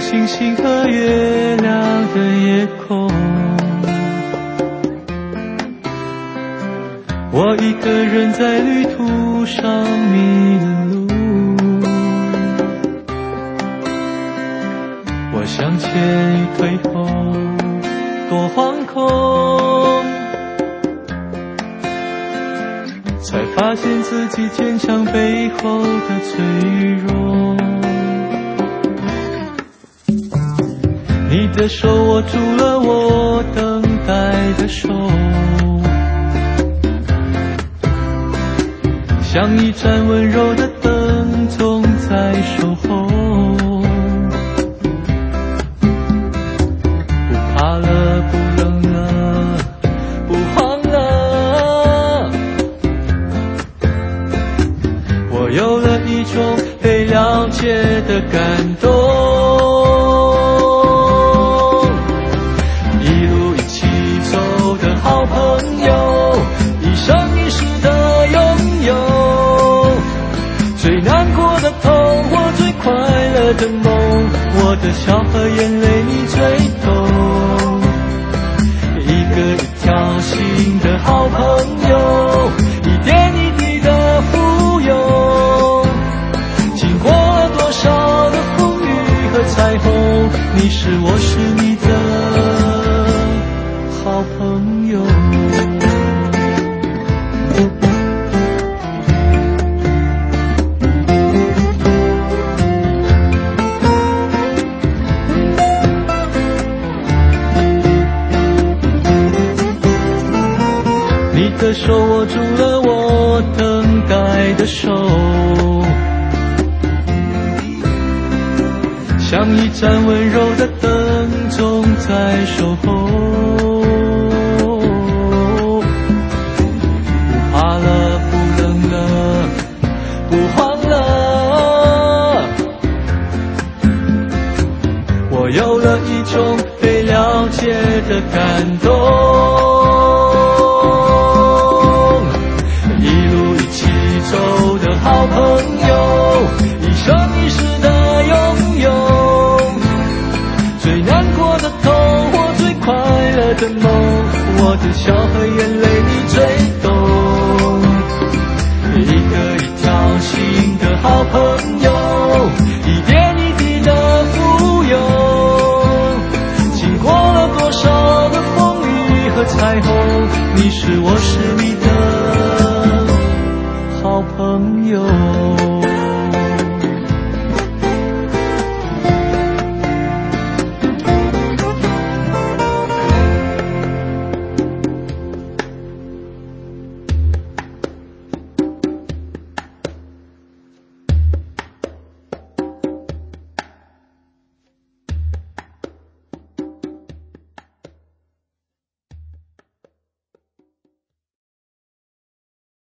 星星和月亮的夜空，我一个人在旅途上迷了路，我向前一退后多惶恐，才发现自己坚强背后的脆弱。你的手握住了我等待的手，像一盏温柔的灯总在守候，不怕了，不冷了，不慌了，我有了一种被了解的感动。一路一起走的好朋友，一生一世的拥有，最难过的痛或最快乐的梦，我的笑和眼泪你最懂。一个一条心的好朋友，一点一滴的富有，经过了多少的风雨和彩虹，你是我是你的好朋友。你的手握住了我等待的手，像一盏温柔的灯总在守候，不怕了，不冷了，不慌了，我有了一种被了解的感动。一路一起走的好朋友，一生一世的拥有，最难过的痛或最快乐的梦，我的笑和眼泪你最懂。一个一条心的好朋友，一点一滴的富有，经过了多少的风雨和彩虹，你是我是